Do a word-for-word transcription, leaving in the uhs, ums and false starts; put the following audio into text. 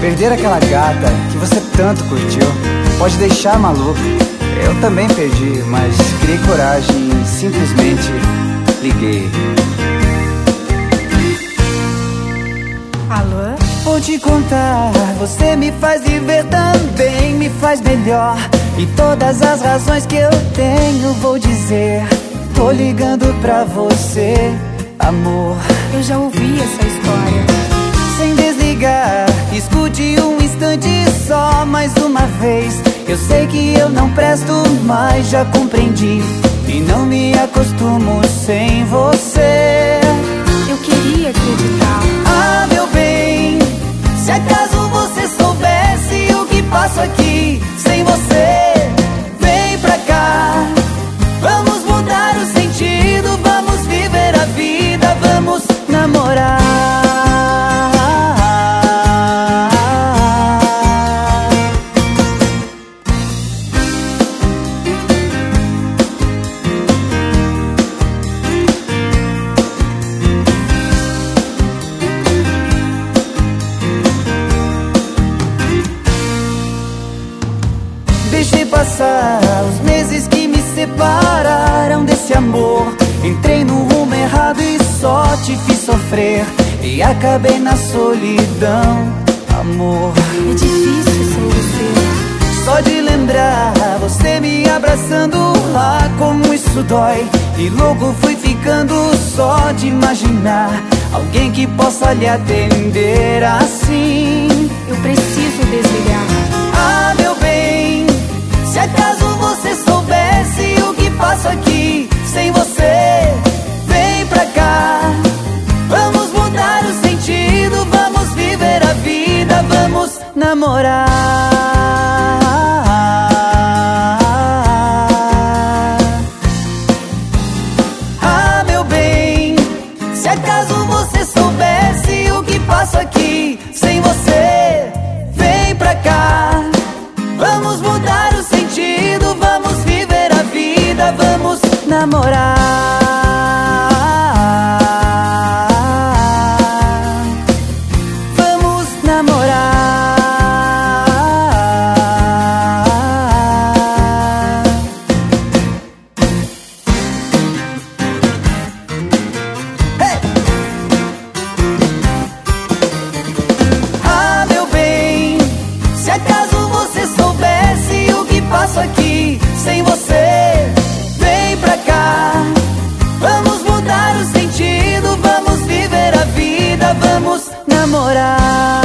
Perder aquela gata que você tanto curtiu pode deixar maluco. Eu também perdi, mas criei coragem e simplesmente liguei. Alô? Vou te contar, você me faz viver também, me faz melhor. E todas as razões que eu tenho vou dizer. Tô ligando pra você, amor. Eu já ouvi essa história. Sem desligar, escute um instante só, mais uma vez. Eu sei que eu não presto mais, já compreendi. E não me acostumo sem você. Eu queria acreditar. Ah, meu bem, se acaso você soubesse o que passo aqui sem você, vem pra cá. Vamos mudar o sentido, vamos viver a vida, vamos namorar. Deixei passar os meses que me separaram desse amor. Entrei no rumo errado e só te fiz sofrer. E acabei na solidão, amor. É difícil sem você. Só de lembrar você me abraçando, ah, como isso dói. E louco fui ficando só de imaginar alguém que possa lhe atender assim. Eu preciso desligar. Ah, meu bem, se acaso você soubesse o que passo aqui sem você, vem pra cá. Vamos mudar o sentido, vamos viver a vida, vamos namorar. Ah, meu bem, se acaso você soubesse o que passo aqui sem você, vem pra cá. Vamos mudar o sentido, vamos viver a vida, vamos namorar. Vamos namorar. Hey! Ah, meu bem, se acaso você soubesse o que passo aqui sem você, vem pra cá. Vamos mudar o sentido, vamos viver a vida, vamos namorar.